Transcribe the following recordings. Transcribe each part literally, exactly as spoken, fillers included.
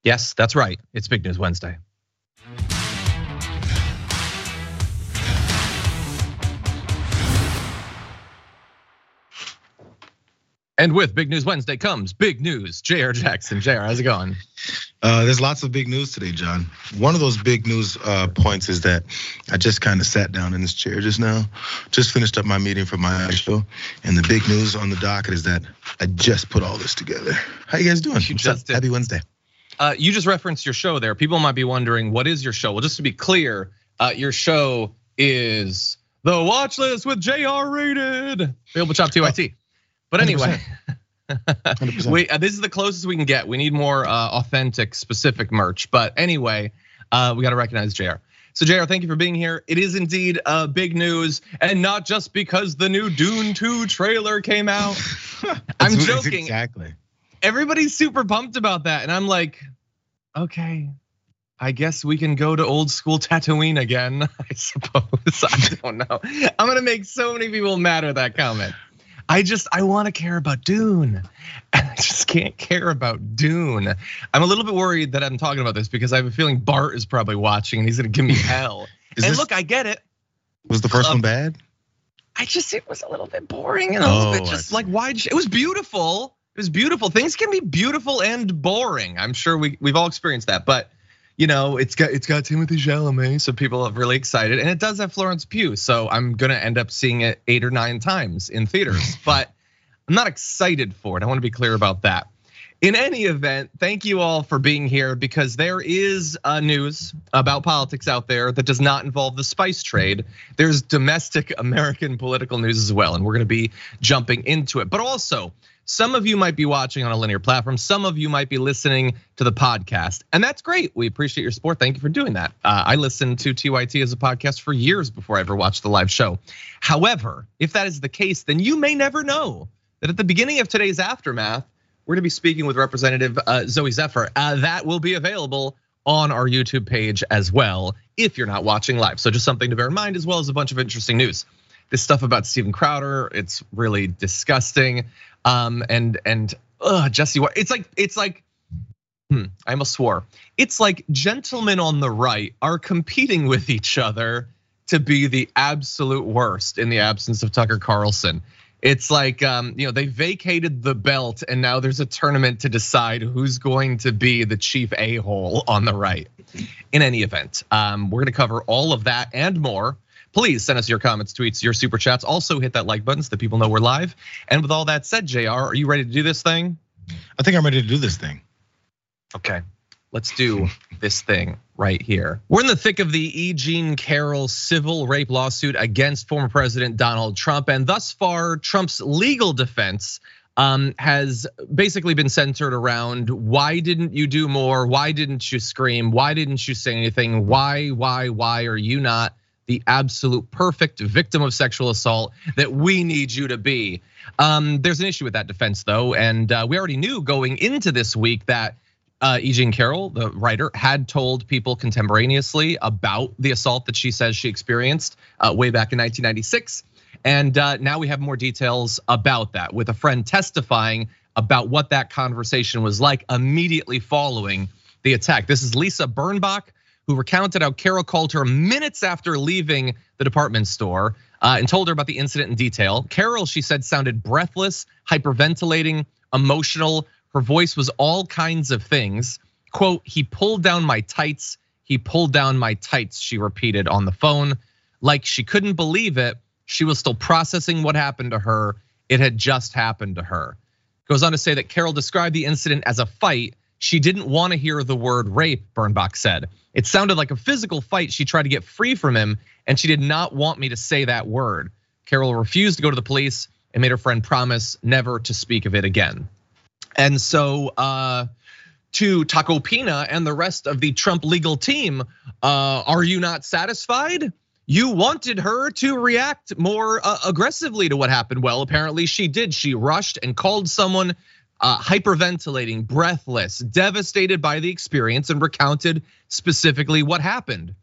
Yes, that's right. It's Big News Wednesday. And with Big News Wednesday comes big news. J R Jackson. J R, how's it going? Uh, there's lots of big news today, John. One of those big news uh, points is that I just kind of sat down in this chair just now, just finished up my meeting for my show, and the big news on the docket is that I just put all this together. How you guys doing? You just did. Happy Wednesday. Uh, you just referenced your show there. People might be wondering, what is your show? Well, just to be clear, uh, your show is The Watch List with J R Rated. Available Chop T Y T. But anyway, we, uh, this is the closest we can get. We need more uh, authentic, specific merch. But anyway, uh, we got to recognize J R. So J R, thank you for being here. It is indeed uh, big news, and not just because the new Dune two trailer came out. I'm joking. Exactly. Everybody's super pumped about that, and I'm like, okay, I guess we can go to old school Tatooine again, I suppose. I don't know. I'm gonna make so many people mad at that comment. I just, I wanna care about Dune, and I just can't care about Dune. I'm a little bit worried that I'm talking about this because I have a feeling Bart is probably watching and he's gonna give me hell. And this, look, I get it. Was the first um, one bad? I just, it was a little bit boring and a little oh, bit just like, why, it was beautiful. It was beautiful. Things can be beautiful and boring. I'm sure we, we've all experienced that, but you know, it's got it's got Timothée Chalamet, so people are really excited, and it does have Florence Pugh, so I'm gonna end up seeing it eight or nine times in theaters. But I'm not excited for it. I want to be clear about that. In any event, thank you all for being here because there is news about politics out there that does not involve the spice trade. There's domestic American political news as well, and we're gonna be jumping into it. But also, some of you might be watching on a linear platform. Some of you might be listening to the podcast, and that's great. We appreciate your support. Thank you for doing that. Uh, I listened to T Y T as a podcast for years before I ever watched the live show. However, if that is the case, then you may never know that at the beginning of today's Aftermath, we're gonna be speaking with Representative Zooey Zephyr. Uh, that will be available on our YouTube page as well if you're not watching live. So just something to bear in mind, as well as a bunch of interesting news. This stuff about Steven Crowder, it's really disgusting. Um, and and uh, Jesse, it's like it's like, hmm, I almost swore. It's like gentlemen on the right are competing with each other to be the absolute worst in the absence of Tucker Carlson. It's like, um, you know, they vacated the belt, and now there's a tournament to decide who's going to be the chief a-hole on the right. In any event, um, we're gonna cover all of that and more. Please send us your comments, tweets, your super chats. Also hit that like button so that people know we're live. And with all that said, J R, are you ready to do this thing? I think I'm ready to do this thing. Okay, let's do this thing right here. We're in the thick of the E. Jean Carroll civil rape lawsuit against former President Donald Trump. And thus far, Trump's legal defense has basically been centered around why didn't you do more? Why didn't you scream? Why didn't you say anything? Why, why, why are you not the absolute perfect victim of sexual assault that we need you to be? Um, there's an issue with that defense though, and we already knew going into this week that E. Jean Carroll, the writer, had told people contemporaneously about the assault that she says she experienced way back in nineteen ninety-six. And now we have more details about that, with a friend testifying about what that conversation was like immediately following the attack. This is Lisa Birnbach, who recounted how Carroll called her minutes after leaving the department store and told her about the incident in detail. Carroll, she said, sounded breathless, hyperventilating, emotional. Her voice was all kinds of things. Quote, he pulled down my tights, he pulled down my tights, she repeated on the phone. Like she couldn't believe it. She was still processing what happened to her. It had just happened to her. Goes on to say that Carroll described the incident as a fight. She didn't want to hear the word rape, Birnbach said. It sounded like a physical fight. She tried to get free from him, and she did not want me to say that word. Carroll refused to go to the police and made her friend promise never to speak of it again. And so to Taco Pina and the rest of the Trump legal team, are you not satisfied? You wanted her to react more aggressively to what happened. Well, apparently she did. She rushed and called someone hyperventilating, breathless, devastated by the experience, and recounted specifically what happened.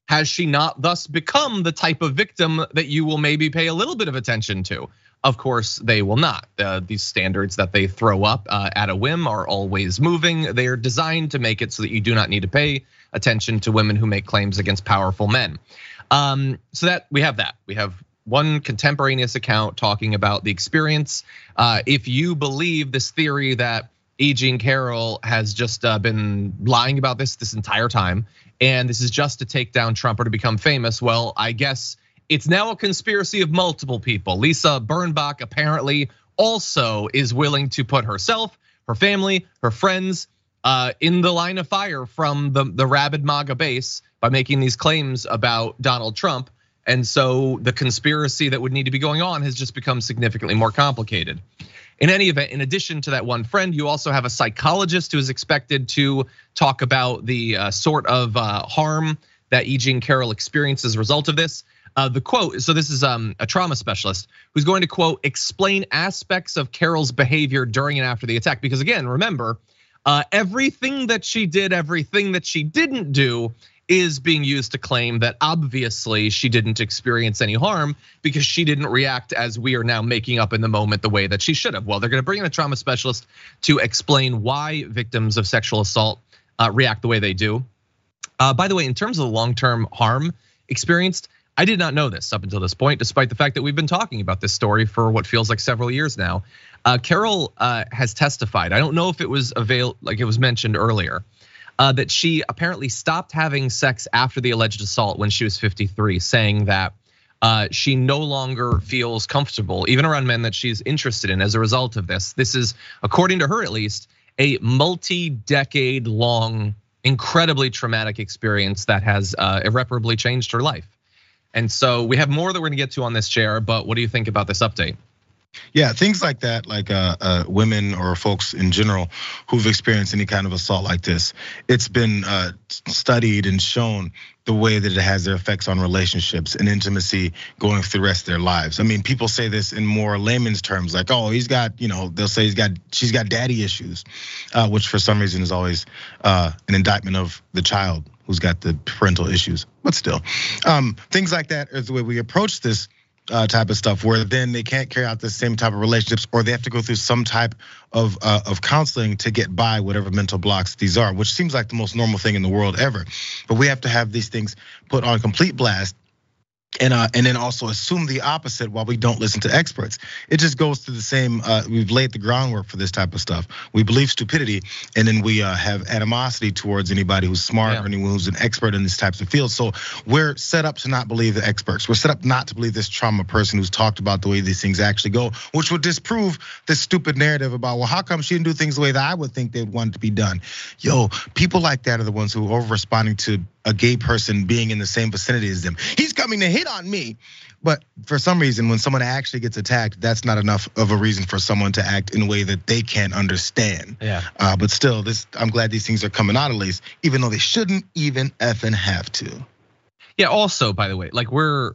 Has she not thus become the type of victim that you will maybe pay a little bit of attention to? Of course, they will not. Uh, these standards that they throw up uh, at a whim are always moving. They are designed to make it so that you do not need to pay attention to women who make claims against powerful men. Um, so that we have that. We have one contemporaneous account talking about the experience. Uh, if you believe this theory that E. Jean Carroll has just been lying about this this entire time, and this is just to take down Trump or to become famous, well, I guess it's now a conspiracy of multiple people. Lisa Birnbach apparently also is willing to put herself, her family, her friends in the line of fire from the, the rabid MAGA base by making these claims about Donald Trump. And so the conspiracy that would need to be going on has just become significantly more complicated. In any event, in addition to that one friend, you also have a psychologist who is expected to talk about the sort of harm that E. Jean Carroll experienced as a result of this. Uh, the quote, so this is um, a trauma specialist who's going to, quote, explain aspects of Carroll's behavior during and after the attack. Because again, remember, uh, everything that she did, everything that she didn't do is being used to claim that obviously she didn't experience any harm because she didn't react as we are now making up in the moment the way that she should have. Well, they're gonna bring in a trauma specialist to explain why victims of sexual assault react the way they do. Uh, by the way, in terms of the long-term harm experienced, I did not know this up until this point, despite the fact that we've been talking about this story for what feels like several years now. Uh, Carroll has testified. I don't know if it was avail like it was mentioned earlier, uh, that she apparently stopped having sex after the alleged assault when she was fifty-three, saying that uh, she no longer feels comfortable, even around men that she's interested in as a result of this. This is, according to her at least, a multi-decade long, incredibly traumatic experience that has irreparably changed her life. And so we have more that we're gonna get to on this, chair, but what do you think about this update? Yeah, things like that, like uh, uh, women or folks in general who've experienced any kind of assault like this, it's been uh, studied and shown the way that it has their effects on relationships and intimacy going through the rest of their lives. I mean, people say this in more layman's terms, like, oh, he's got, you know, they'll say he's got, she's got daddy issues, uh, which for some reason is always uh, an indictment of the child who's got the parental issues. But still, um, things like that is the way we approach this Uh, type of stuff, where then they can't carry out the same type of relationships, or they have to go through some type of uh, of counseling to get by whatever mental blocks these are, which seems like the most normal thing in the world ever. But we have to have these things put on complete blast. And uh, and then also assume the opposite while we don't listen to experts. It just goes through the same. Uh, we've laid the groundwork for this type of stuff. We believe stupidity, and then we uh, have animosity towards anybody who's smart yeah. or anyone who's an expert in these types of fields. So we're set up to not believe the experts. We're set up not to believe this trauma person who's talked about the way these things actually go, which would disprove this stupid narrative about, well, how come she didn't do things the way that I would think they'd want it to be done? Yo, people like that are the ones who are over responding to a gay person being in the same vicinity as them. He's coming to hit on me. But for some reason, when someone actually gets attacked, that's not enough of a reason for someone to act in a way that they can't understand. Yeah. Uh, but still, this I'm glad these things are coming out at least, even though they shouldn't even effing have to. Yeah, also, by the way, like we're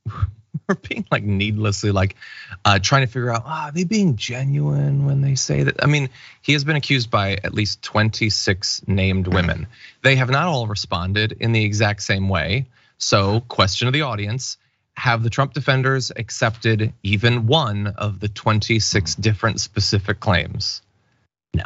we're being like needlessly like uh, trying to figure out, ah, are they being genuine when they say that? I mean, he has been accused by at least twenty-six named women. They have not all responded in the exact same way. So, question of the audience, have the Trump defenders accepted even one of the twenty-six different specific claims? No,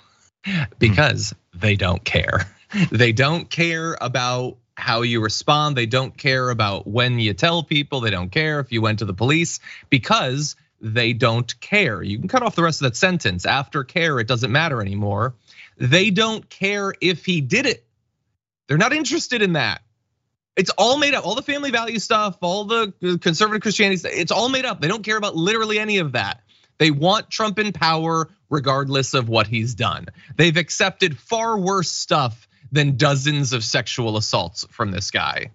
because they don't care. They don't care about how you respond. They don't care about when you tell people. They don't care if you went to the police, because they don't care. You can cut off the rest of that sentence. After care, it doesn't matter anymore. They don't care if he did it. They're not interested in that. It's all made up. All the family value stuff, all the conservative Christianity stuff, it's all made up. They don't care about literally any of that. They want Trump in power regardless of what he's done. They've accepted far worse stuff than dozens of sexual assaults from this guy.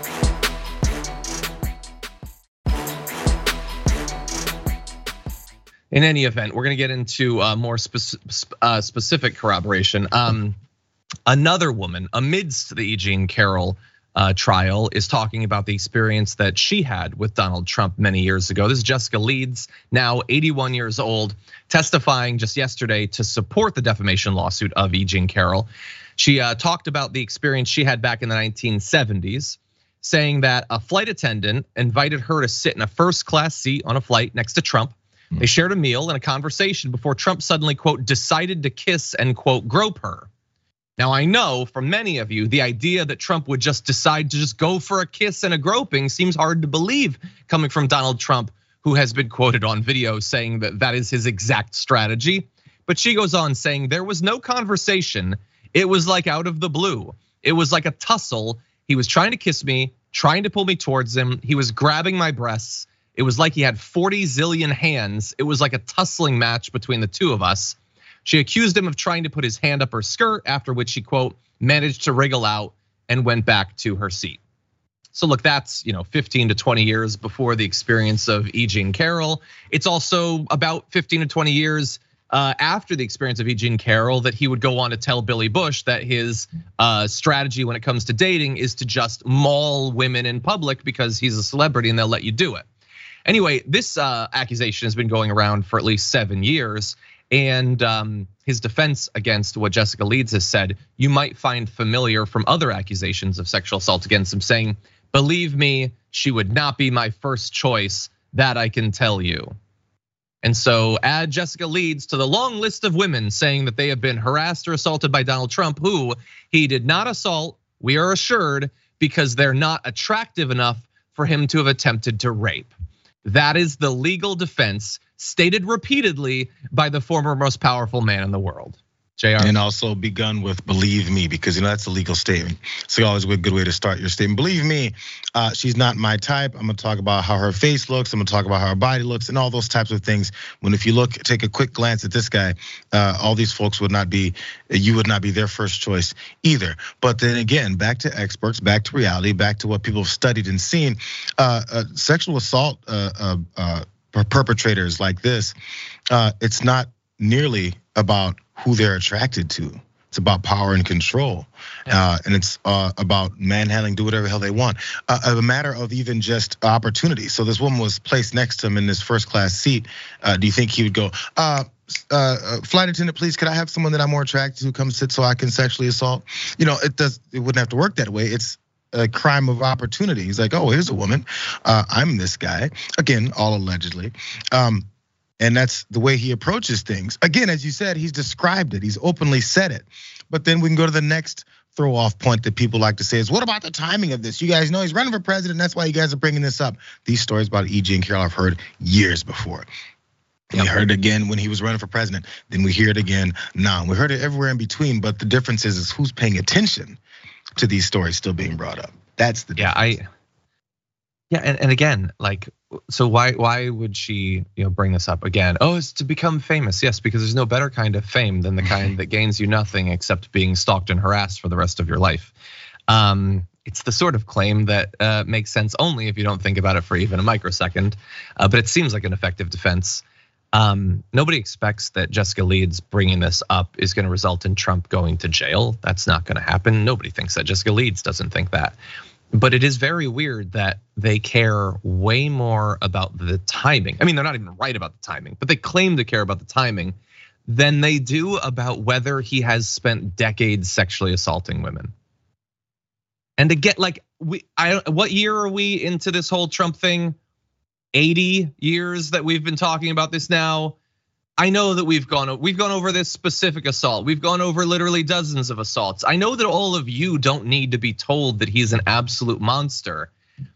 In any event, we're gonna get into more specific corroboration. Um, another woman amidst the E. Jean Carroll trial is talking about the experience that she had with Donald Trump many years ago. This is Jessica Leeds, now eighty-one years old, testifying just yesterday to support the defamation lawsuit of E. Jean Carroll. She talked about the experience she had back in the nineteen seventies. saying that a flight attendant invited her to sit in a first class seat on a flight next to Trump. They shared a meal and a conversation before Trump suddenly, quote, decided to kiss and, quote, grope her. Now, I know for many of you, the idea that Trump would just decide to just go for a kiss and a groping seems hard to believe coming from Donald Trump, who has been quoted on video saying that that is his exact strategy. But she goes on saying there was no conversation. It was like out of the blue. It was like a tussle. He was trying to kiss me, trying to pull me towards him. He was grabbing my breasts. It was like he had forty zillion hands. It was like a tussling match between the two of us. She accused him of trying to put his hand up her skirt, after which she, quote, managed to wriggle out and went back to her seat. So look, that's, you know, fifteen to twenty years before the experience of E. Jean Carroll. It's also about fifteen to twenty years after the experience of E. Jean Carroll that he would go on to tell Billy Bush that his strategy when it comes to dating is to just maul women in public because he's a celebrity and they'll let you do it. Anyway, this accusation has been going around for at least seven years. And his defense against what Jessica Leeds has said, you might find familiar from other accusations of sexual assault against him, saying, believe me, she would not be my first choice, that I can tell you. And so add Jessica Leeds to the long list of women saying that they have been harassed or assaulted by Donald Trump, who he did not assault, we are assured, because they're not attractive enough for him to have attempted to rape. That is the legal defense stated repeatedly by the former most powerful man in the world. J R. And also begun with believe me, because you know that's a legal statement. So always a good way to start your statement. Believe me, she's not my type. I'm gonna talk about how her face looks. I'm gonna talk about how her body looks and all those types of things. When if you look, take a quick glance at this guy, all these folks would not be, you would not be their first choice either. But then again, back to experts, back to reality, back to what people have studied and seen. Sexual assault perpetrators like this, it's not nearly about who they're attracted to. It's about power and control, uh, and it's uh, about manhandling, do whatever the hell they want. Uh, a matter of even just opportunity. So this woman was placed next to him in this first class seat. Uh, do you think he would go, uh, uh, flight attendant, please, could I have someone that I'm more attracted to come sit so I can sexually assault? You know, it does. It wouldn't have to work that way. It's a crime of opportunity. He's like, oh, here's a woman. Uh, I'm this guy. Again, all allegedly. Um, And that's the way he approaches things. Again, as you said, he's described it. He's openly said it. But then we can go to the next throw off point that people like to say is, what about the timing of this? You guys know he's running for president. That's why you guys are bringing this up. These stories about E. Jean Carroll I've heard years before. We heard it again when he was running for president. Then we hear it again now. We heard it everywhere in between. But the difference is, is who's paying attention to these stories still being brought up. That's the difference. Yeah, I. Yeah, and, and again, like, so why why would she, you know, bring this up again? Oh, it's to become famous. Yes, because there's no better kind of fame than the kind that gains you nothing except being stalked and harassed for the rest of your life. Um, it's the sort of claim that uh, makes sense only if you don't think about it for even a microsecond. Uh, but it seems like an effective defense. Um, nobody expects that Jessica Leeds bringing this up is going to result in Trump going to jail. That's not going to happen. Nobody thinks that. Jessica Leeds doesn't think that. But it is very weird that they care way more about the timing. I mean, they're not even right about the timing, but they claim to care about the timing than they do about whether he has spent decades sexually assaulting women. And to get like, we, I, what year are we into this whole Trump thing? eighty years that we've been talking about this now. I know that we've gone we've gone over this specific assault. We've gone over literally dozens of assaults. I know that all of you don't need to be told that he's an absolute monster.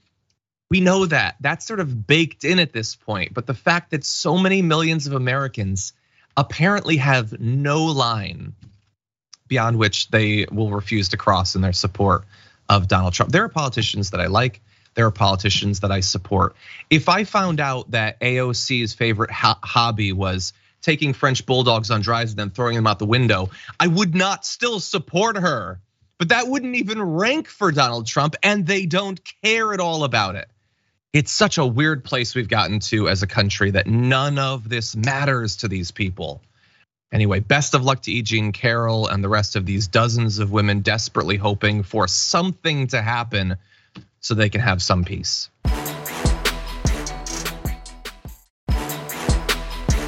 We know that. That's sort of baked in at this point. But the fact that so many millions of Americans apparently have no line beyond which they will refuse to cross in their support of Donald Trump. There are politicians that I like. There are politicians that I support. If I found out that A O C's favorite hobby was taking French bulldogs on drives and then throwing them out the window, I would not still support her. But that wouldn't even rank for Donald Trump, and they don't care at all about it. It's such a weird place we've gotten to as a country that none of this matters to these people. Anyway, best of luck to E. Jean Carroll and the rest of these dozens of women desperately hoping for something to happen so they can have some peace.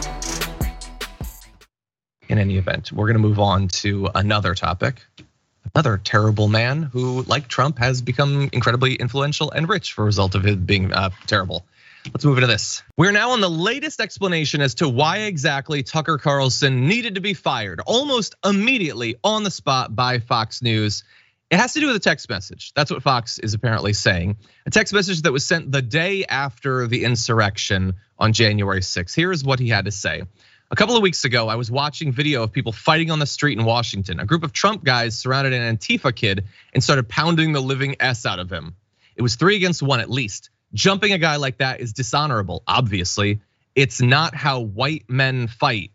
In any event, we're gonna move on to another topic. another terrible man who, like Trump, has become incredibly influential and rich for a result of his being uh, terrible. Let's move into this. We're now on the latest explanation as to why exactly Tucker Carlson needed to be fired almost immediately on the spot by Fox News. It has to do with a text message. That's what Fox is apparently saying. A text message that was sent the day after the insurrection on January sixth. Here is what he had to say. A couple of weeks ago, I was watching video of people fighting on the street in Washington. A group of Trump guys surrounded an Antifa kid and started pounding the living S out of him. It was three against one at least. Jumping a guy like that is dishonorable, obviously. It's not how white men fight.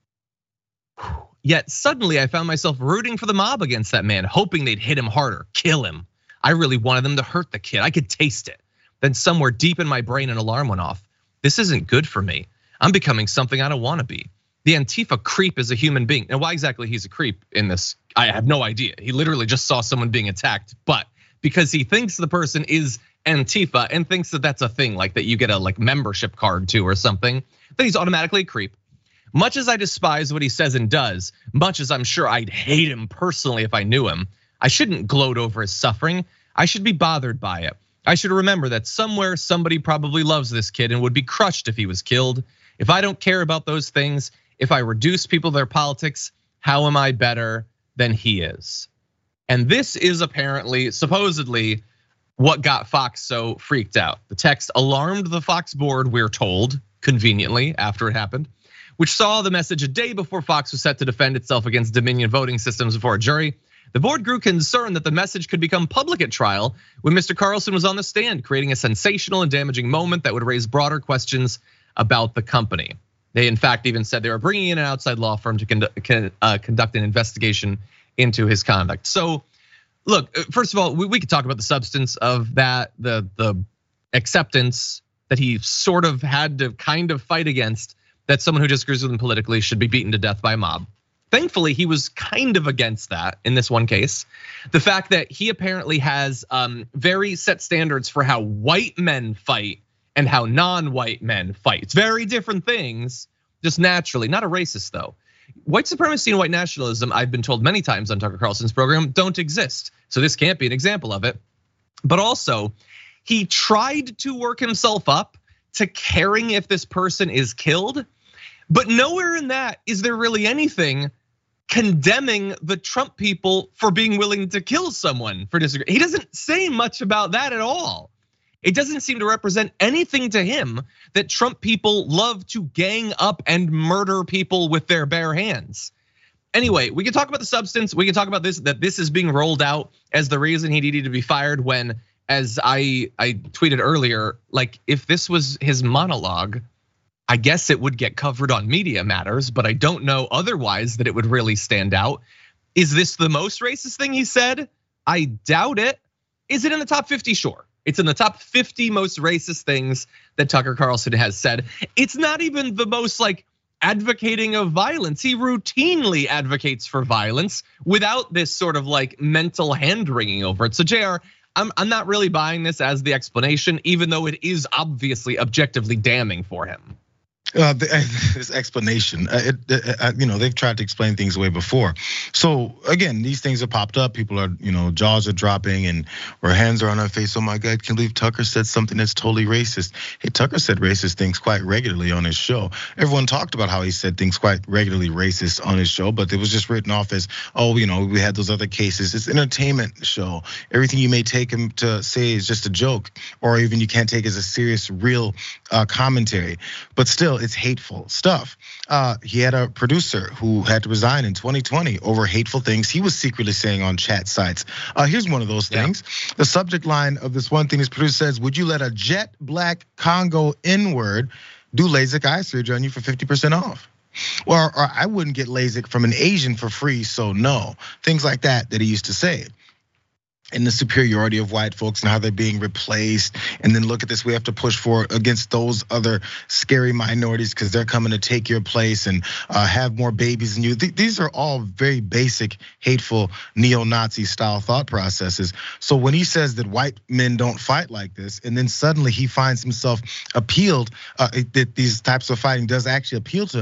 Yet suddenly I found myself rooting for the mob against that man, hoping they'd hit him harder, kill him. I really wanted them to hurt the kid. I could taste it. Then somewhere deep in my brain, an alarm went off. This isn't good for me. I'm becoming something I don't want to be. The Antifa creep is a human being. Now, why exactly he's a creep in this, I have no idea. He literally just saw someone being attacked, but because he thinks the person is Antifa and thinks that that's a thing, like that you get a like membership card to or something, then he's automatically a creep. Much as I despise what he says and does, much as I'm sure I'd hate him personally if I knew him, I shouldn't gloat over his suffering. I should be bothered by it. I should remember that somewhere somebody probably loves this kid and would be crushed if he was killed. If I don't care about those things, if I reduce people to their politics, how am I better than he is? And this is apparently, supposedly, what got Fox so freaked out. The text alarmed the Fox board, we're told, conveniently after it happened, which saw the message a day before Fox was set to defend itself against Dominion voting systems before a jury. The board grew concerned that the message could become public at trial when Mister Carlson was on the stand, creating a sensational and damaging moment that would raise broader questions about the company. They in fact even said they were bringing in an outside law firm to conduct an investigation into his conduct. So look, first of all, we could talk about the substance of that, the the acceptance that he sort of had to kind of fight against, that someone who disagrees with him politically should be beaten to death by a mob. Thankfully, he was kind of against that in this one case. The fact that he apparently has very set standards for how white men fight and how non-white men fight. It's very different things, just naturally, not a racist though. White supremacy and white nationalism, I've been told many times on Tucker Carlson's program, don't exist. So this can't be an example of it. But also, he tried to work himself up to caring if this person is killed, but nowhere in that is there really anything condemning the Trump people for being willing to kill someone for disagreeing. He doesn't say much about that at all. It doesn't seem to represent anything to him that Trump people love to gang up and murder people with their bare hands. Anyway, we can talk about the substance. We can talk about this, that this is being rolled out as the reason he needed to be fired when, as I, I tweeted earlier, like if this was his monologue, I guess it would get covered on Media Matters, but I don't know otherwise that it would really stand out. Is this the most racist thing he said? I doubt it. Is it in the top fifty? Sure. It's in the top fifty most racist things that Tucker Carlson has said. It's not even the most like advocating of violence. He routinely advocates for violence without this sort of like mental hand wringing over it. So J R, I'm I'm not really buying this as the explanation, even though it is obviously objectively damning for him. Uh, this explanation, it, it, you know, they've tried to explain things way before. So again, these things have popped up. People are, you know, jaws are dropping and or hands are on our face. Oh my God, I can't believe Tucker said something that's totally racist. Hey, Tucker said racist things quite regularly on his show. Everyone talked about how he said things quite regularly racist on his show, but it was just written off as, oh, you know, we had those other cases. It's an entertainment show. Everything you may take him to say is just a joke, or even you can't take as a serious, real commentary. But still, it's hateful stuff. Uh, he had a producer who had to resign in twenty twenty over hateful things he was secretly saying on chat sites. Uh, here's one of those things. Yeah. The subject line of this one thing his producer says, would you let a jet black Congo N-word do LASIK eye surgery on you for fifty percent off? Or, or I wouldn't get LASIK from an Asian for free, so no. Things like that that he used to say. And the superiority of white folks and how they're being replaced. And then look at this, we have to push for against those other scary minorities because they're coming to take your place and have more babies than you. These are all very basic, hateful, neo-Nazi style thought processes. So when he says that white men don't fight like this, and then suddenly he finds himself appealed, that these types of fighting does actually appeal to him,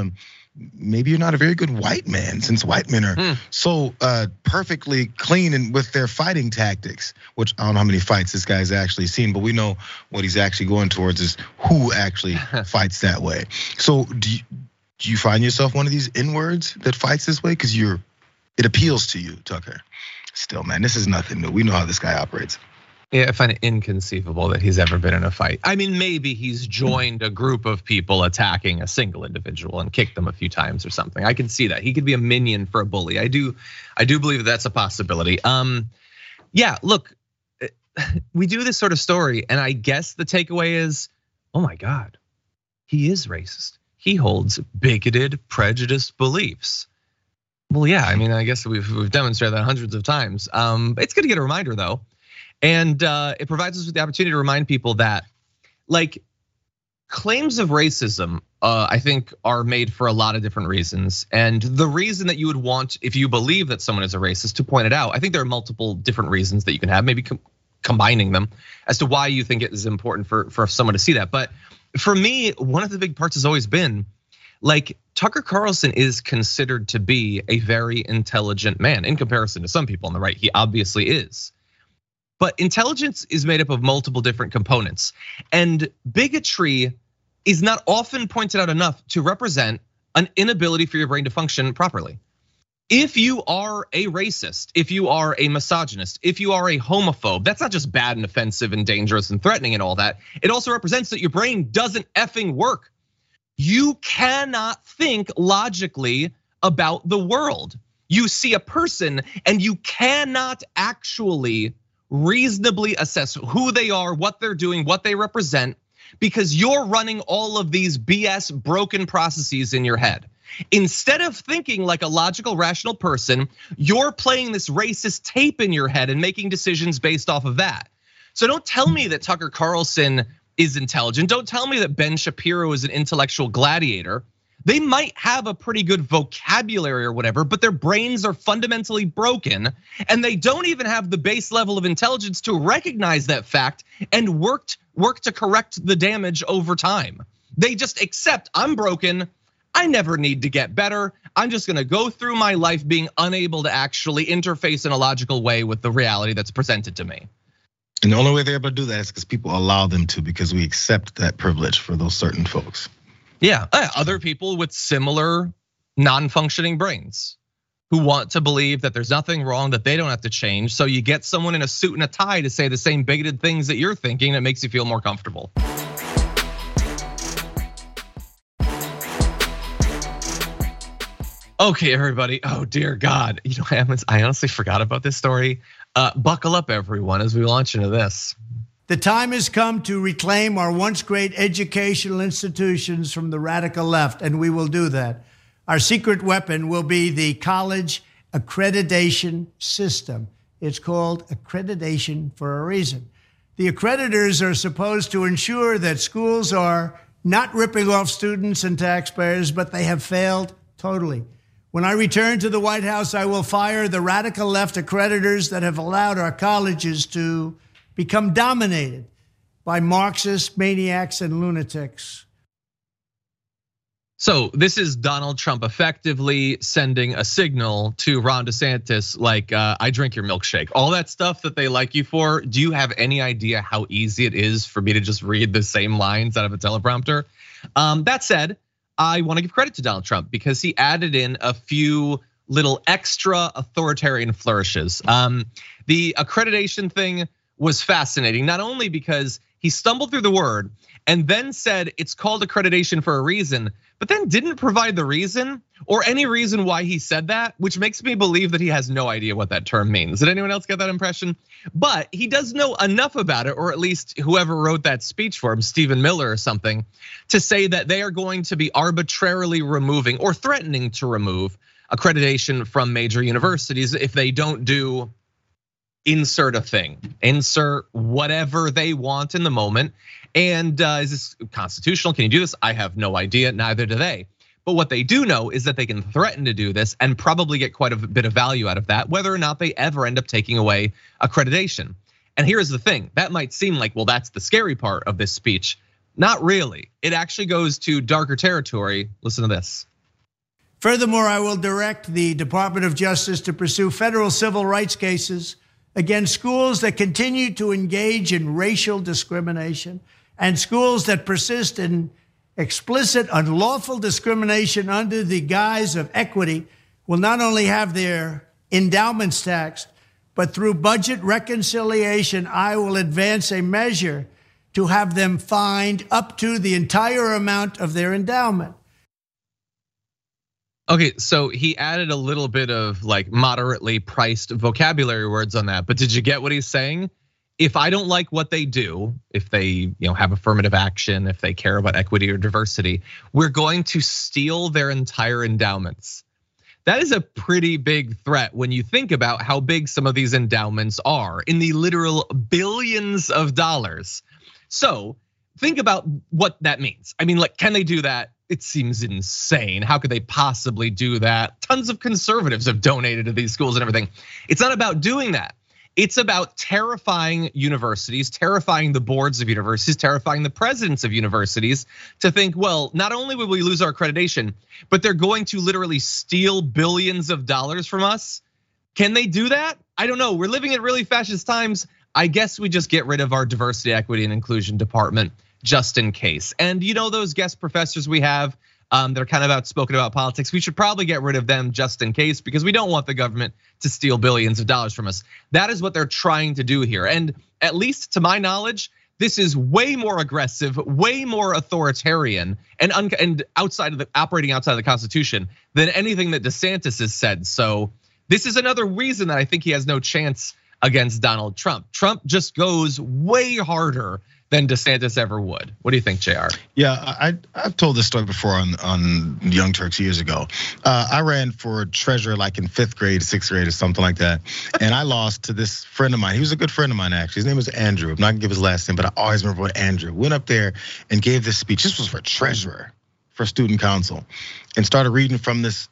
maybe you're not a very good white man, since white men are hmm. so uh, perfectly clean and with their fighting tactics, which I don't know how many fights this guy's actually seen, but we know what he's actually going towards is who actually fights that way. So do you, do you find yourself one of these N-words that fights this way? Because you're, it appeals to you, Tucker. Still, man, this is nothing new. We know how this guy operates. Yeah, I find it inconceivable that he's ever been in a fight. I mean, maybe he's joined a group of people attacking a single individual and kicked them a few times or something. I can see that. He could be a minion for a bully. I do, I do believe that's a possibility. Um, yeah, look, we do this sort of story, and I guess the takeaway is, oh my God, he is racist. He holds bigoted, prejudiced beliefs. Well, yeah, I mean, I guess we've we've demonstrated that hundreds of times. Um, it's good to get a reminder though. And it provides us with the opportunity to remind people that, like, claims of racism, uh, I think, are made for a lot of different reasons. And the reason that you would want, if you believe that someone is a racist, to point it out, I think there are multiple different reasons that you can have, maybe com- combining them as to why you think it is important for, for someone to see that. But for me, one of the big parts has always been, like, Tucker Carlson is considered to be a very intelligent man in comparison to some people on the right. He obviously is. But intelligence is made up of multiple different components, and bigotry is not often pointed out enough to represent an inability for your brain to function properly. If you are a racist, if you are a misogynist, if you are a homophobe, that's not just bad and offensive and dangerous and threatening and all that. It also represents that your brain doesn't effing work. You cannot think logically about the world. You see a person and you cannot actually reasonably assess who they are, what they're doing, what they represent, because you're running all of these B S broken processes in your head. Instead of thinking like a logical, rational person, you're playing this racist tape in your head and making decisions based off of that. So don't tell me that Tucker Carlson is intelligent. Don't tell me that Ben Shapiro is an intellectual gladiator. They might have a pretty good vocabulary or whatever, but their brains are fundamentally broken, and they don't even have the base level of intelligence to recognize that fact and work work to correct the damage over time. They just accept, I'm broken, I never need to get better. I'm just gonna go through my life being unable to actually interface in a logical way with the reality that's presented to me. And the only way they're able to do that is because people allow them to, because we accept that privilege for those certain folks. Yeah, other people with similar non-functioning brains who want to believe that there's nothing wrong, that they don't have to change. So you get someone in a suit and a tie to say the same bigoted things that you're thinking that makes you feel more comfortable. Okay, everybody. Oh dear God, you know, I honestly forgot about this story. Uh, buckle up, everyone, as we launch into this. The time has come to reclaim our once great educational institutions from the radical left, and we will do that. Our secret weapon will be the college accreditation system. It's called accreditation for a reason. The accreditors are supposed to ensure that schools are not ripping off students and taxpayers, but they have failed totally. When I return to the White House, I will fire the radical left accreditors that have allowed our colleges to become dominated by Marxist maniacs and lunatics. So this is Donald Trump effectively sending a signal to Ron DeSantis, like, uh, I drink your milkshake. All that stuff that they like you for, do you have any idea how easy it is for me to just read the same lines out of a teleprompter? Um, that said, I wanna give credit to Donald Trump because he added in a few little extra authoritarian flourishes. Um, the accreditation thing was fascinating, not only because he stumbled through the word and then said it's called accreditation for a reason, but then didn't provide the reason or any reason why he said that, which makes me believe that he has no idea what that term means. Did anyone else get that impression? But he does know enough about it, or at least whoever wrote that speech for him, Stephen Miller or something, to say that they are going to be arbitrarily removing or threatening to remove accreditation from major universities if they don't do insert a thing, insert whatever they want in the moment. And is this constitutional? Can you do this? I have no idea, neither do they. But what they do know is that they can threaten to do this and probably get quite a bit of value out of that, whether or not they ever end up taking away accreditation. And here's the thing, that might seem like, well, that's the scary part of this speech. Not really, it actually goes to darker territory. Listen to this. Furthermore, I will direct the Department of Justice to pursue federal civil rights cases against schools that continue to engage in racial discrimination and schools that persist in explicit unlawful discrimination under the guise of equity will not only have their endowments taxed, but through budget reconciliation, I will advance a measure to have them fined up to the entire amount of their endowment. Okay, so he added a little bit of like moderately priced vocabulary words on that, but did you get what he's saying? If I don't like what they do, if they, you know, have affirmative action, if they care about equity or diversity, we're going to steal their entire endowments. That is a pretty big threat when you think about how big some of these endowments are, in the literal billions of dollars. So think about what that means. I mean, like, can they do that? It seems insane. How could they possibly do that? Tons of conservatives have donated to these schools and everything. It's not about doing that. It's about terrifying universities, terrifying the boards of universities, terrifying the presidents of universities to think, well, not only will we lose our accreditation, but they're going to literally steal billions of dollars from us. Can they do that? I don't know. We're living in really fascist times. I guess we just get rid of our diversity, equity, and inclusion department just in case. And you know, those guest professors we have, Um, they're kind of outspoken about politics. We should probably get rid of them just in case, because we don't want the government to steal billions of dollars from us. That is what they're trying to do here. And at least to my knowledge, this is way more aggressive, way more authoritarian, and and outside of the operating outside of the Constitution than anything that DeSantis has said. So this is another reason that I think he has no chance against Donald Trump. Trump just goes way harder than DeSantis ever would. What do you think, J R? Yeah, I, I've told this story before on, on Young Turks years ago. Uh, I ran for treasurer like in fifth grade, sixth grade or something like that. And I lost to this friend of mine. He was a good friend of mine, actually. His name was Andrew. I'm not gonna give his last name, but I always remember when Andrew went up there and gave this speech. This was for treasurer, for student council, and started reading from this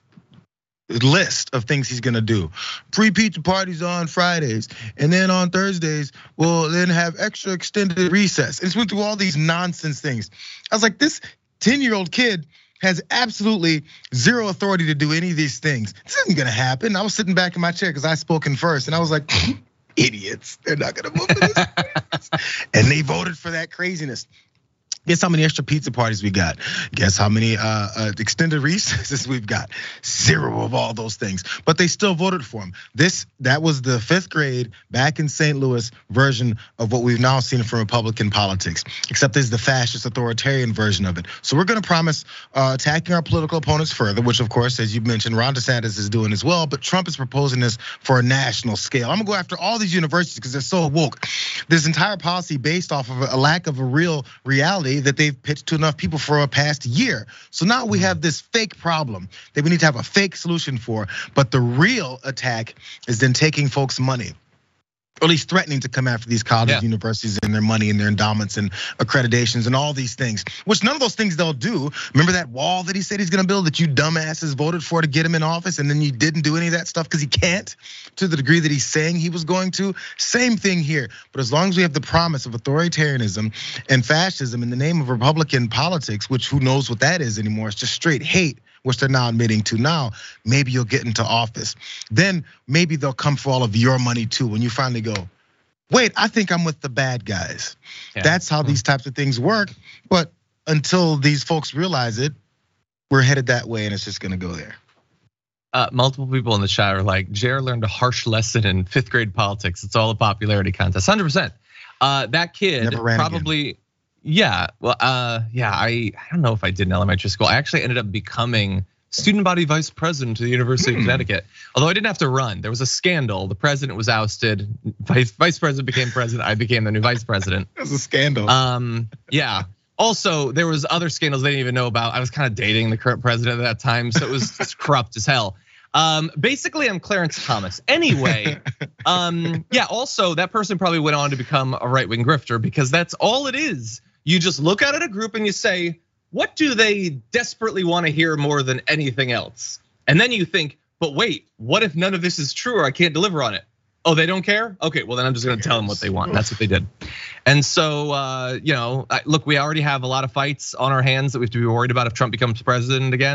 list of things he's gonna do. Free pizza parties on Fridays, and then on Thursdays, we'll then have extra extended recess. And it's went through all these nonsense things. I was like, this ten-year-old kid has absolutely zero authority to do any of these things. This isn't gonna happen. I was sitting back in my chair because I spoke in first, and I was like, idiots, they're not gonna move this. And they voted for that craziness. Guess how many extra pizza parties we got? Guess how many uh, uh, extended recesses we've got? Zero of all those things, but they still voted for him. This, that was the fifth grade back in Saint Louis version of what we've now seen from Republican politics, except this is the fascist authoritarian version of it. So we're gonna promise uh, attacking our political opponents further, which of course, as you mentioned, Ron DeSantis is doing as well, but Trump is proposing this for a national scale. I'm gonna go after all these universities because they're so woke. This entire policy based off of a lack of a real reality that they've pitched to enough people for a past year. So now we have this fake problem that we need to have a fake solution for, but the real attack is then taking folks' money, or at least threatening to come after these colleges, yeah. universities, and their money and their endowments and accreditations and all these things, which none of those things they'll do. Remember that wall that he said he's gonna build that you dumbasses voted for to get him in office, and then you didn't do any of that stuff because he can't, to the degree that he's saying he was going to? Same thing here. But as long as we have the promise of authoritarianism and fascism in the name of Republican politics, which who knows what that is anymore, it's just straight hate, which they're now admitting to now, maybe you'll get into office. Then maybe they'll come for all of your money too when you finally go, wait, I think I'm with the bad guys. Yeah. That's how these types of things work. But until these folks realize it, we're headed that way and it's just gonna go there. Uh, multiple people in the chat are like, J R learned a harsh lesson in fifth grade politics. It's all a popularity contest, one hundred percent. Uh, that kid probably, again. yeah, well, uh, yeah, I, I don't know if I did in elementary school. I actually ended up becoming student body vice president of the University of Connecticut. Although I didn't have to run, there was a scandal. The president was ousted, vice, vice president became president, I became the new vice president. That was a scandal. Um, yeah. Also, there was other scandals they didn't even know about. I was kind of dating the current president at that time, so it was just corrupt as hell. Um, basically, I'm Clarence Thomas. Anyway, um, yeah. Also, that person probably went on to become a right-wing grifter because that's all it is. You just look out at a group and you say, what do they desperately want to hear more than anything else? And then you think, but wait, what if none of this is true or I can't deliver on it? Oh, they don't care? Okay, well then I'm just gonna tell them what they want. That's what they did. And so, uh, you know, look, we already have a lot of fights on our hands that we have to be worried about if Trump becomes president again.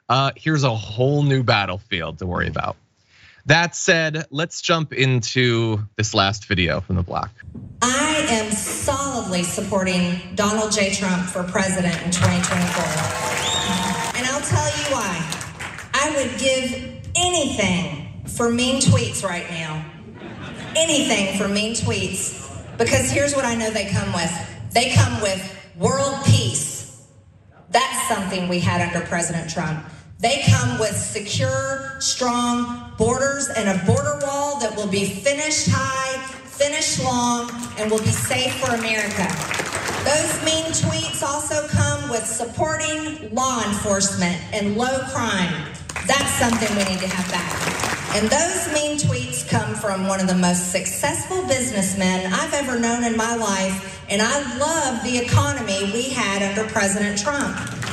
uh, here's a whole new battlefield to worry about. That said, let's jump into this last video from the block. I am solidly supporting Donald J. Trump for president in twenty twenty-four. And I'll tell you why. I would give anything for mean tweets right now. Anything for mean tweets. Because here's what I know they come with. They come with world peace. That's something we had under President Trump. They come with secure, strong borders and a border wall that will be finished high, finished long, and will be safe for America. Those mean tweets also come with supporting law enforcement and low crime. That's something we need to have back. And those mean tweets come from one of the most successful businessmen I've ever known in my life, and I love the economy we had under President Trump.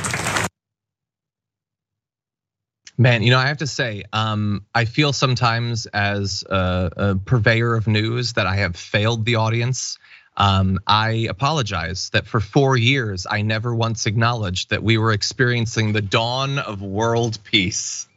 Man, you know, I have to say, um, I feel sometimes as a, a purveyor of news that I have failed the audience. Um, I apologize that for four years, I never once acknowledged that we were experiencing the dawn of world peace.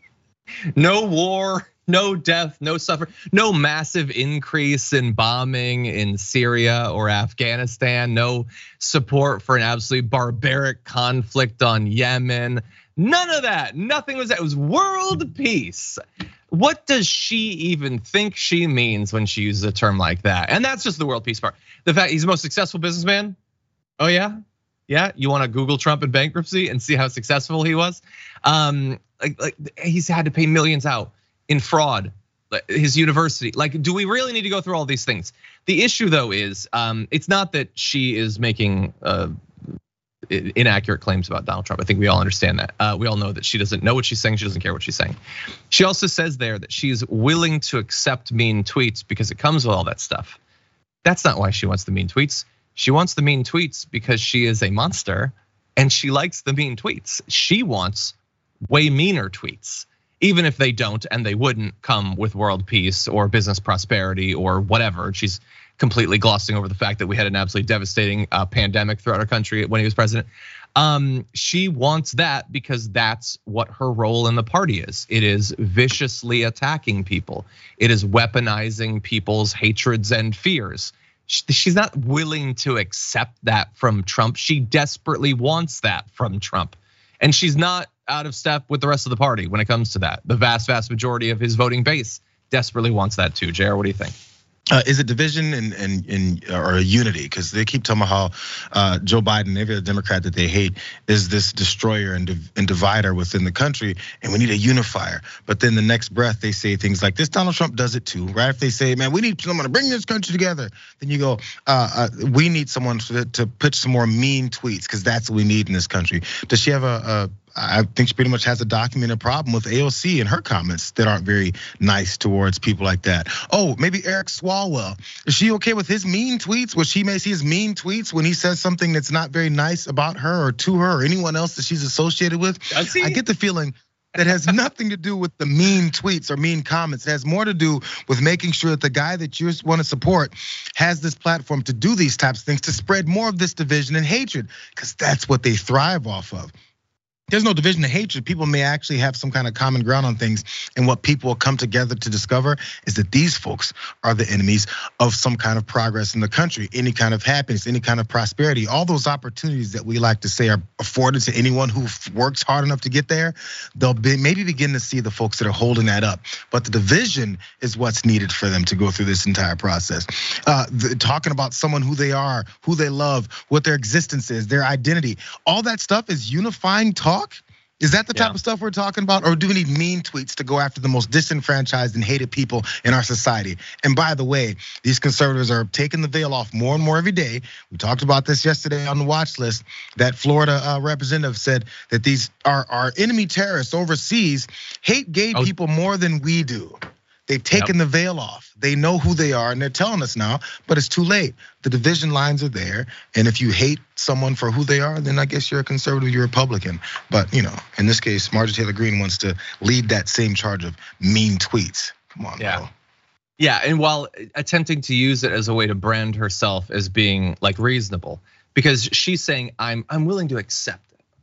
No war, no death, no suffering, no massive increase in bombing in Syria or Afghanistan, no support for an absolutely barbaric conflict on Yemen. None of that, nothing was that, it was world peace. What does she even think she means when she uses a term like that? And that's just the world peace part. The fact he's the most successful businessman. Oh yeah, yeah. You want to Google Trump in bankruptcy and see how successful he was? Um, like, like he's had to pay millions out in fraud. His university. Like, do we really need to go through all these things? The issue though is, um, it's not that she is making uh, inaccurate claims about Donald Trump. I think we all understand that. Uh, we all know that she doesn't know what she's saying. She doesn't care what she's saying. She also says there that she's willing to accept mean tweets because it comes with all that stuff. That's not why she wants the mean tweets. She wants the mean tweets because she is a monster and she likes the mean tweets. She wants way meaner tweets, even if they don't and they wouldn't come with world peace or business prosperity or whatever. She's completely glossing over the fact that we had an absolutely devastating pandemic throughout our country when he was president. Um, she wants that because that's what her role in the party is. It is viciously attacking people. It is weaponizing people's hatreds and fears. She's not willing to accept that from Trump. She desperately wants that from Trump. And she's not out of step with the rest of the party when it comes to that. The vast, vast majority of his voting base desperately wants that too. J R, what do you think? Uh, is it division and and, and or unity? Because they keep talking about how uh, Joe Biden, every other Democrat that they hate, is this destroyer and, div and divider within the country, and we need a unifier. But then the next breath they say things like this: Donald Trump does it too, right? If they say, "Man, we need someone to bring this country together," then you go, uh, uh, "We need someone to, to put some more mean tweets because that's what we need in this country." Does she have a, a I think she pretty much has a documented problem with A O C and her comments that aren't very nice towards people like that. Oh, maybe Eric Swalwell. Is she okay with his mean tweets? Where she may see his mean tweets when he says something that's not very nice about her or to her or anyone else that she's associated with? I get the feeling that has nothing to do with the mean tweets or mean comments. It has more to do with making sure that the guy that you want to support has this platform to do these types of things, to spread more of this division and hatred, because that's what they thrive off of. There's no division and hatred. People may actually have some kind of common ground on things. And what people will come together to discover is that these folks are the enemies of some kind of progress in the country, any kind of happiness, any kind of prosperity. All those opportunities that we like to say are afforded to anyone who works hard enough to get there, they'll be, maybe begin to see the folks that are holding that up. But the division is what's needed for them to go through this entire process. Uh, the, talking about someone, who they are, who they love, what their existence is, their identity. All that stuff is unifying talk. Is that the type yeah. of stuff we're talking about? Or do we need mean tweets to go after the most disenfranchised and hated people in our society? And by the way, these conservatives are taking the veil off more and more every day. We talked about this yesterday on the watch list. That Florida representative said that these are our enemy terrorists overseas hate gay oh. people more than we do. They've taken yep. the veil off. They know who they are and they're telling us now, but it's too late. The division lines are there. And if you hate someone for who they are, then I guess you're a conservative, you're a Republican. But you know, in this case, Marjorie Taylor Greene wants to lead that same charge of mean tweets. Come on, yeah. bro. Yeah, and while attempting to use it as a way to brand herself as being like reasonable, because she's saying, I'm I'm willing to accept it.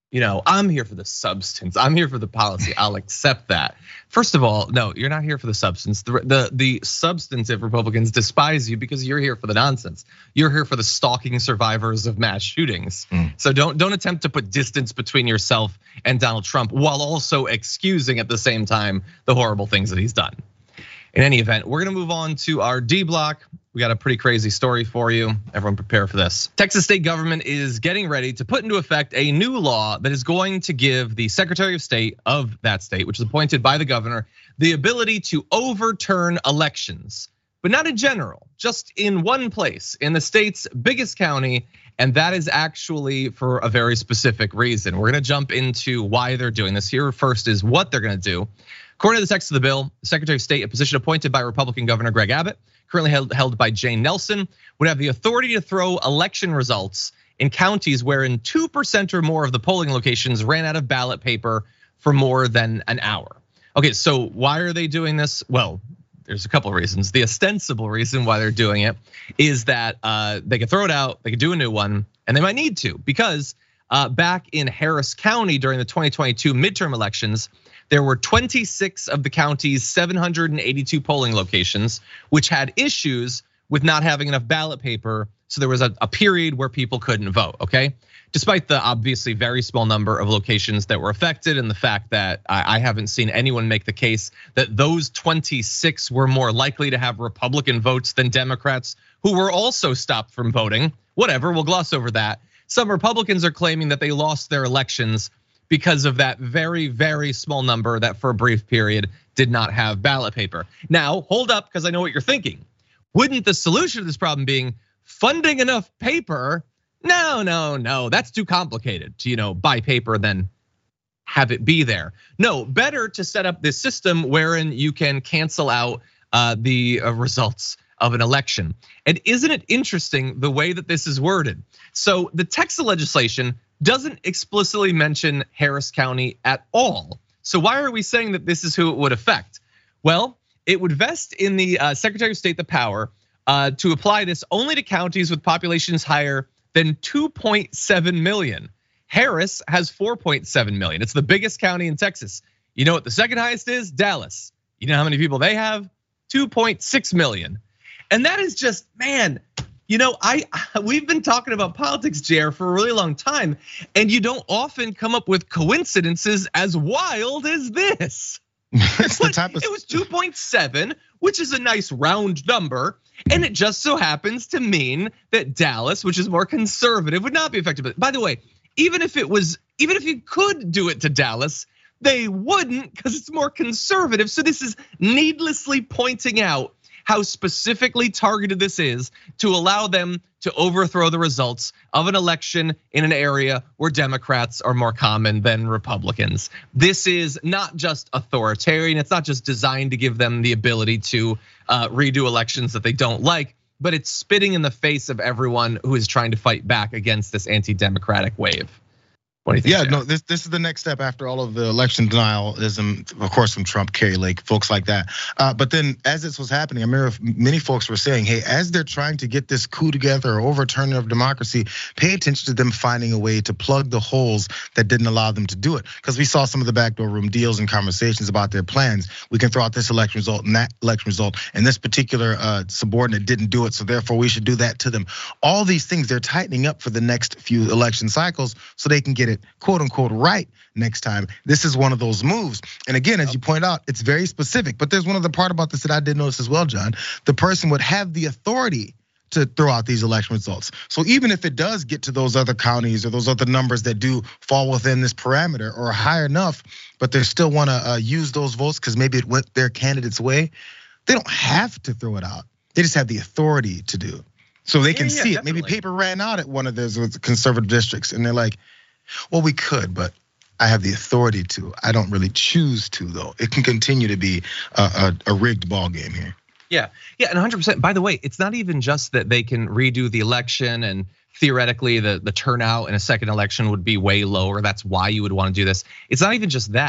you know, I'm here for the substance. I'm here for the policy. I'll accept that. First of all, no, you're not here for the substance. The, the, the substantive Republicans despise you because you're here for the nonsense. You're here for the stalking survivors of mass shootings. Mm. So don't, don't attempt to put distance between yourself and Donald Trump while also excusing at the same time the horrible things that he's done. In any event, we're gonna move on to our D block. We got a pretty crazy story for you. Everyone prepare for this. Texas state government is getting ready to put into effect a new law that is going to give the Secretary of State of that state, which is appointed by the governor, the ability to overturn elections, but not in general, just in one place, in the state's biggest county. And that is actually for a very specific reason. We're gonna jump into why they're doing this. Here first is what they're gonna do. According to the text of the bill, the Secretary of State, a position appointed by Republican Governor Greg Abbott, currently held, held by Jane Nelson, would have the authority to throw election results in counties wherein two percent or more of the polling locations ran out of ballot paper for more than an hour. Okay, so why are they doing this? Well, there's a couple of reasons. The ostensible reason why they're doing it is that they could throw it out, they could do a new one, and they might need to, because back in Harris County during the twenty twenty-two midterm elections, there were twenty-six of the county's seven hundred eighty-two polling locations, which had issues with not having enough ballot paper. So there was a, a period where people couldn't vote, okay? Despite the obviously very small number of locations that were affected and the fact that I haven't seen anyone make the case that those twenty-six were more likely to have Republican votes than Democrats who were also stopped from voting. Whatever, we'll gloss over that. Some Republicans are claiming that they lost their elections because of that very, very small number that for a brief period did not have ballot paper. Now, hold up, because I know what you're thinking. Wouldn't the solution to this problem being funding enough paper? No, no, no, that's too complicated to, you know, buy paper and then have it be there. No, better to set up this system wherein you can cancel out the results of an election. And isn't it interesting the way that this is worded? So the text of legislation doesn't explicitly mention Harris County at all. So why are we saying that this is who it would affect? Well, it would vest in the Secretary of State the power to apply this only to counties with populations higher than two point seven million. Harris has four point seven million. It's the biggest county in Texas. You know what the second highest is? Dallas. You know how many people they have? two point six million. And that is just, man, you know, I we've been talking about politics, J R, for a really long time, and you don't often come up with coincidences as wild as this. It's the type of- it was two point seven, which is a nice round number, and it just so happens to mean that Dallas, which is more conservative, would not be affected. By the way, even if it was, even if you could do it to Dallas, they wouldn't because it's more conservative. So this is needlessly pointing out how specifically targeted this is to allow them to overthrow the results of an election in an area where Democrats are more common than Republicans. This is not just authoritarian, it's not just designed to give them the ability to redo elections that they don't like, but it's spitting in the face of everyone who is trying to fight back against this anti-democratic wave. What do you think? Yeah, Jeff? no, this this is the next step after all of the election denialism, of course, from Trump, Kari Lake, folks like that. But then as this was happening, I remember many folks were saying, hey, as they're trying to get this coup together or overturning of democracy, pay attention to them finding a way to plug the holes that didn't allow them to do it. Because we saw some of the backdoor room deals and conversations about their plans. We can throw out this election result and that election result, and this particular subordinate didn't do it, so therefore we should do that to them. All these things they're tightening up for the next few election cycles so they can get it quote unquote right next time. This is one of those moves. And again, as you point out, it's very specific. But there's one other part about this that I did notice as well, John. The person would have the authority to throw out these election results. So even if it does get to those other counties or those other numbers that do fall within this parameter or high enough, but they still wanna use those votes because maybe it went their candidate's way, they don't have to throw it out. They just have the authority to do. So they can yeah, yeah, see it. Definitely. Maybe paper ran out at one of those conservative districts and they're like, well, we could, but I have the authority to. I don't really choose to, though. It can continue to be a, a, a rigged ball game here. Yeah, yeah, and one hundred percent. By the way, it's not even just that they can redo the election and theoretically the, the turnout in a second election would be way lower. That's why you would want to do this. It's not even just that.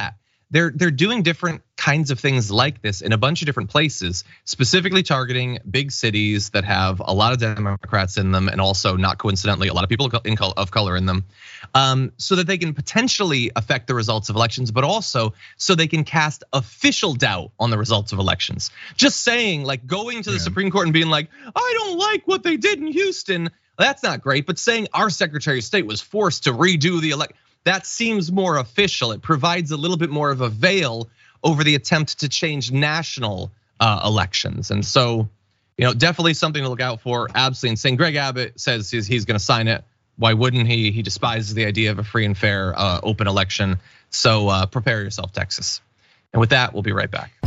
they're they're doing different kinds of things like this in a bunch of different places, specifically targeting big cities that have a lot of Democrats in them, and also not coincidentally a lot of people of color in them, um, so that they can potentially affect the results of elections, but also so they can cast official doubt on the results of elections. Just saying, like going to the yeah. Supreme Court and being like, I don't like what they did in Houston, that's not great. But saying our Secretary of State was forced to redo the election, that seems more official. It provides a little bit more of a veil over the attempt to change national elections. And so, you know, definitely something to look out for. Absolutely insane. Greg Abbott says he's, he's gonna sign it. Why wouldn't he? He despises the idea of a free and fair open election. So prepare yourself, Texas. And with that, we'll be right back.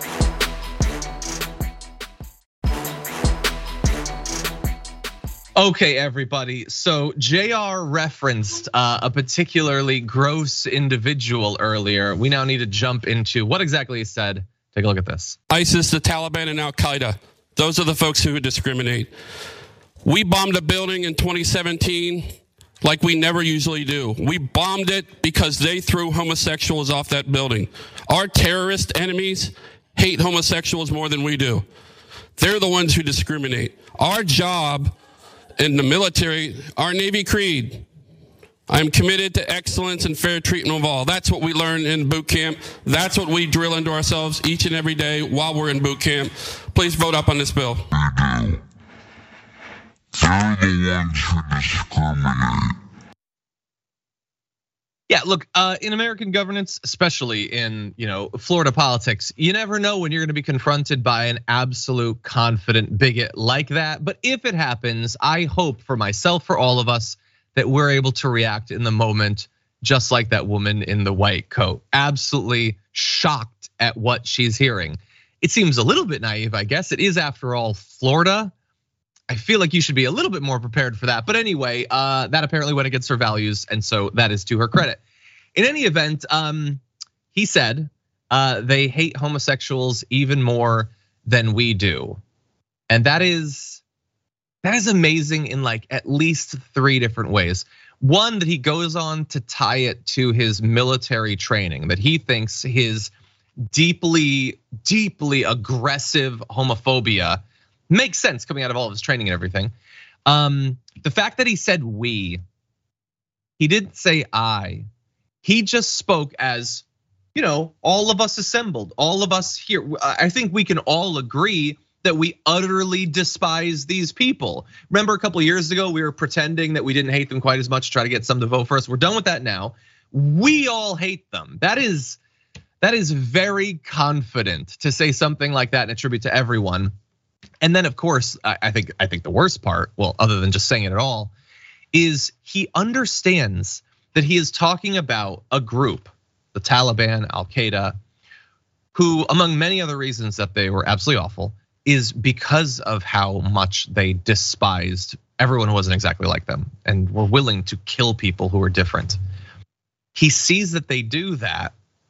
Okay, everybody. So J R referenced a particularly gross individual earlier. We now need to jump into what exactly he said. Take a look at this. ISIS, the Taliban, and Al Qaeda. Those are the folks who discriminate. We bombed a building in twenty seventeen like we never usually do. We bombed it because they threw homosexuals off that building. Our terrorist enemies hate homosexuals more than we do. They're the ones who discriminate. Our job in the military, our Navy creed, I'm committed to excellence and fair treatment of all. That's what we learn in boot camp. That's what we drill into ourselves each and every day while we're in boot camp. Please vote up on this bill. They're the ones who discriminate. Yeah, look, in American governance, especially in, you know, Florida politics, you never know when you're gonna be confronted by an absolute confident bigot like that. But if it happens, I hope for myself, for all of us, that we're able to react in the moment, just like that woman in the white coat, absolutely shocked at what she's hearing. It seems a little bit naive, I guess. It is, after all, Florida. I feel like you should be a little bit more prepared for that. But anyway, that apparently went against her values, and so that is to her credit. In any event, he said they hate homosexuals even more than we do. And that is, that is amazing in like at least three different ways. One, that he goes on to tie it to his military training, that he thinks his deeply, deeply aggressive homophobia makes sense coming out of all of his training and everything. Um, the fact that he said we, he didn't say I. He just spoke as, you know, all of us assembled, all of us here. I think we can all agree that we utterly despise these people. Remember a couple of years ago, we were pretending that we didn't hate them quite as much to try to get some to vote for us. We're done with that now. We all hate them. That is, that is very confident to say something like that and attribute to everyone. And then, of course, I think I think the worst part, well, other than just saying it at all, is he understands that he is talking about a group, the Taliban, Al Qaeda, who, among many other reasons that they were absolutely awful, is because of how much they despised everyone who wasn't exactly like them and were willing to kill people who were different. He sees that they do that.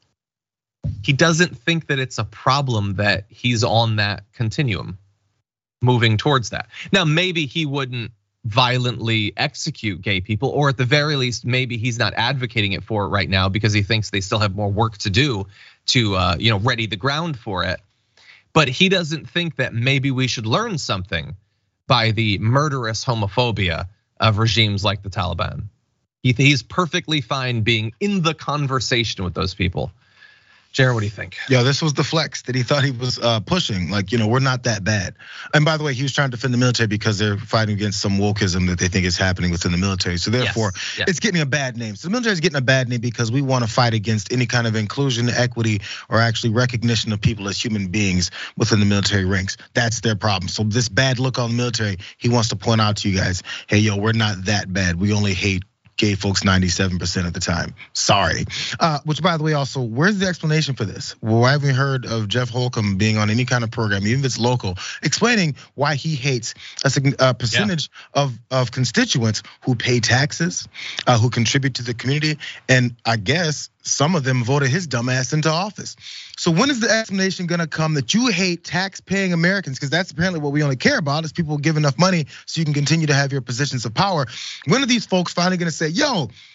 He doesn't think that it's a problem that he's on that continuum, moving towards that. Now, maybe he wouldn't violently execute gay people, or at the very least, maybe he's not advocating it for it right now because he thinks they still have more work to do to, you know, ready the ground for it. But he doesn't think that maybe we should learn something by the murderous homophobia of regimes like the Taliban. He's perfectly fine being in the conversation with those people. Jared, what do you think? Yeah, this was the flex that he thought he was pushing. Like, you know, we're not that bad. And by the way, he was trying to defend the military because they're fighting against some wokeism that they think is happening within the military. So therefore, yes, yes. it's getting a bad name. So the military is getting a bad name because we want to fight against any kind of inclusion, equity, or actually recognition of people as human beings within the military ranks. That's their problem. So this bad look on the military, he wants to point out to you guys, hey, yo, we're not that bad. We only hate gay folks ninety-seven percent of the time. Sorry. Uh, which, by the way, also, where's the explanation for this? Well, I haven't heard of Jeff Holcomb being on any kind of program, even if it's local, explaining why he hates a percentage yeah. of, of constituents who pay taxes, uh, who contribute to the community, and I guess some of them voted his dumb ass into office. So when is the explanation gonna come that you hate tax-paying Americans? Because that's apparently what we only care about, is people give enough money so you can continue to have your positions of power. When are these folks finally gonna say, yo,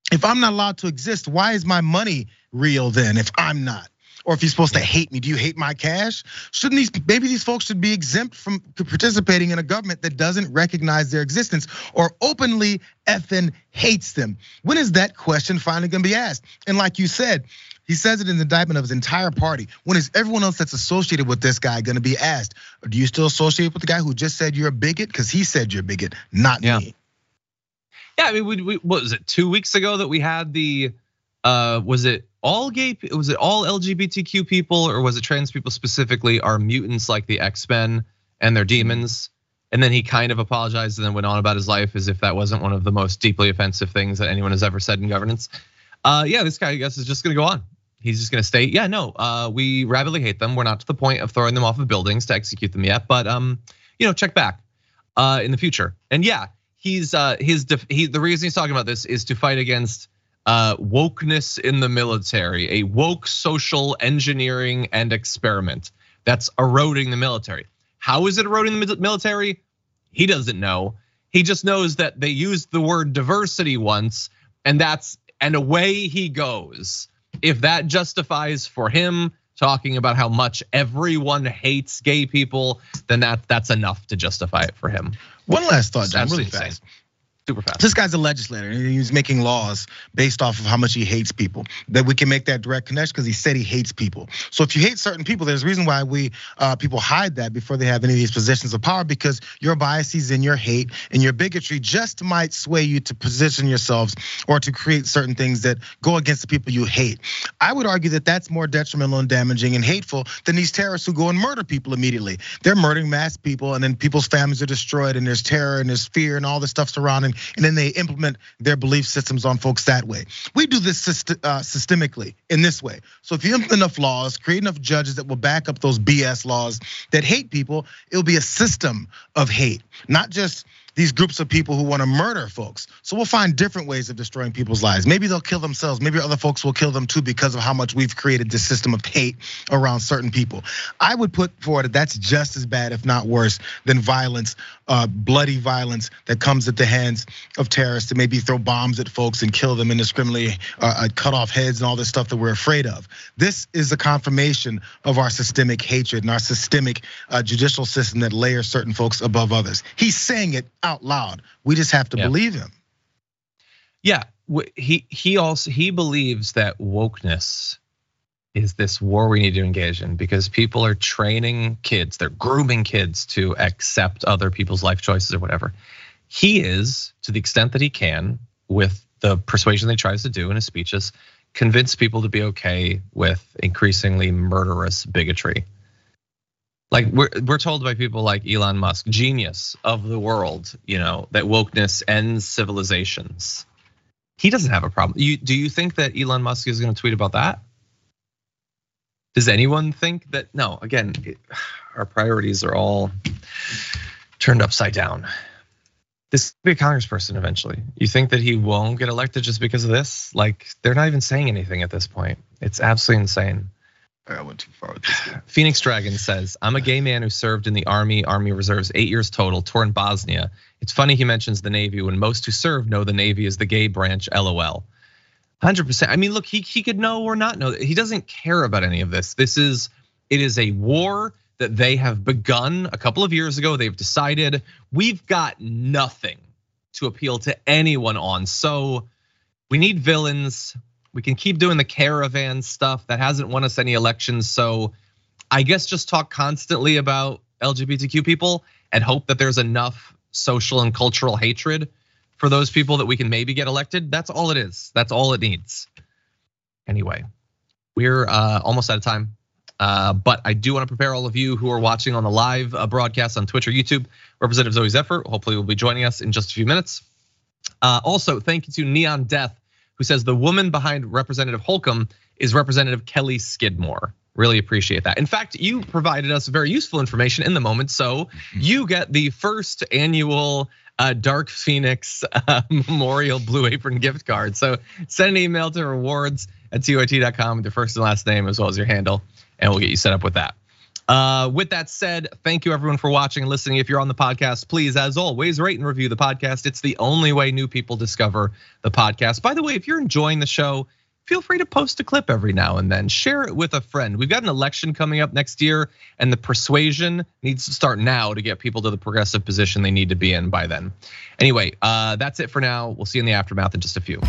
If I'm not allowed to exist, why is my money real then if I'm not? Or if you're supposed to hate me, do you hate my cash? Shouldn't these, maybe these folks should be exempt from participating in a government that doesn't recognize their existence or openly effing hates them? When is that question finally gonna be asked? And like you said, he says it in the indictment of his entire party. When is everyone else that's associated with this guy gonna be asked? Or do you still associate with the guy who just said you're a bigot? Because he said you're a bigot, not yeah. me. Yeah, I mean, we, we, what was it, two weeks ago that we had the, uh, was it all gay, was it all L G B T Q people, or was it trans people specifically are mutants like the X-Men and they're demons? And then he kind of apologized and then went on about his life as if that wasn't one of the most deeply offensive things that anyone has ever said in governance. Uh, yeah, this guy, I guess, is just gonna go on. He's just gonna state, yeah, no, uh, we rabidly hate them. We're not to the point of throwing them off of buildings to execute them yet, but um, you know, check back uh, in the future. And yeah, he's uh, his he the reason he's talking about this is to fight against uh, wokeness in the military, a woke social engineering and experiment that's eroding the military. How is it eroding the military? He doesn't know. He just knows that they used the word diversity once, and that's and away he goes. If that justifies for him talking about how much everyone hates gay people, then that that's enough to justify it for him. One last thought, John, really insane. fast. Super fast. This guy's a legislator and he's making laws based off of how much he hates people. That we can make that direct connection because he said he hates people. So if you hate certain people, there's a reason why we uh, people hide that before they have any of these positions of power, because your biases and your hate and your bigotry just might sway you to position yourselves or to create certain things that go against the people you hate. I would argue that that's more detrimental and damaging and hateful than these terrorists who go and murder people immediately. They're murdering mass people and then people's families are destroyed and there's terror and there's fear and all this stuff surrounding. And then they implement their belief systems on folks that way. We do this systemically in this way. So if you implement enough laws, create enough judges that will back up those B S laws that hate people, it'll be a system of hate, not just these groups of people who want to murder folks. So we'll find different ways of destroying people's lives. Maybe they'll kill themselves. Maybe other folks will kill them too because of how much we've created this system of hate around certain people. I would put forward that that's just as bad, if not worse, than violence, bloody violence that comes at the hands of terrorists to maybe throw bombs at folks and kill them indiscriminately, cut off heads and all this stuff that we're afraid of. This is a confirmation of our systemic hatred and our systemic judicial system that layers certain folks above others. He's saying it out loud. We just have to yeah. believe him. Yeah, he he also he believes that wokeness is this war we need to engage in because people are training kids, they're grooming kids to accept other people's life choices or whatever. He is, to the extent that he can, with the persuasion that he tries to do in his speeches, convince people to be okay with increasingly murderous bigotry. Like we're we're told by people like Elon Musk, genius of the world, you know, that wokeness ends civilizations. He doesn't have a problem. You do you think that Elon Musk is going to tweet about that? Does anyone think that? No, again, our priorities are all turned upside down. This will be a congressperson eventually. You think that he won't get elected just because of this? Like they're not even saying anything at this point. It's absolutely insane. I went too far with this. Phoenix Dragon says, I'm a gay man who served in the Army, Army Reserves, eight years total, tour in Bosnia. It's funny he mentions the Navy when most who serve know the Navy is the gay branch, LOL. one hundred percent. I mean, look, he, he could know or not know. He doesn't care about any of this. This is, it is a war that they have begun a couple of years ago. They've decided we've got nothing to appeal to anyone on. So we need villains. We can keep doing the caravan stuff that hasn't won us any elections. So I guess just talk constantly about L G B T Q people and hope that there's enough social and cultural hatred for those people that we can maybe get elected. That's all it is. That's all it needs. Anyway, we're almost out of time. But I do want to prepare all of you who are watching on the live broadcast on Twitch or YouTube. Representative Zoe Zephyr hopefully will be joining us in just a few minutes. Also, thank you to Neon Death, who says the woman behind Representative Holcomb is Representative Kelly Skidmore. Really appreciate that. In fact, you provided us very useful information in the moment, so you get the first annual Dark Phoenix Memorial Blue Apron gift card. So send an email to rewards at T O I T dot com with your first and last name as well as your handle, and we'll get you set up with that. Uh, with that said, thank you everyone for watching and listening. If you're on the podcast, please, as always, rate and review the podcast. It's the only way new people discover the podcast. By the way, if you're enjoying the show, feel free to post a clip every now and then. Share it with a friend. We've got an election coming up next year, and the persuasion needs to start now to get people to the progressive position they need to be in by then. Anyway, uh, that's it for now. We'll see you in the aftermath in just a few.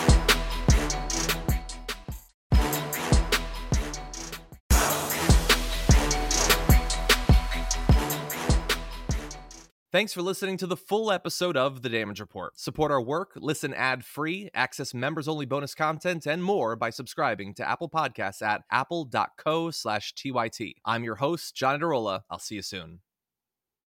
Thanks for listening to the full episode of The Damage Report. Support our work, listen ad-free, access members-only bonus content, and more by subscribing to Apple Podcasts at apple dot co slash T Y T. I'm your host, John Adarola. I'll see you soon.